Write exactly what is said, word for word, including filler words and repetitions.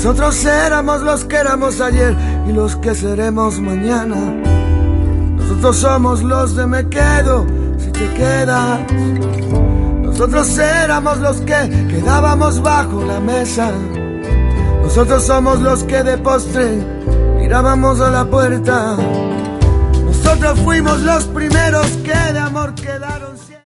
Nosotros éramos los que éramos ayer y los que seremos mañana. Nosotros somos los de me quedo si te quedas. Nosotros éramos los que quedábamos bajo la mesa. Nosotros somos los que de postre mirábamos a la puerta. Nosotros fuimos los primeros que de amor quedaron sin...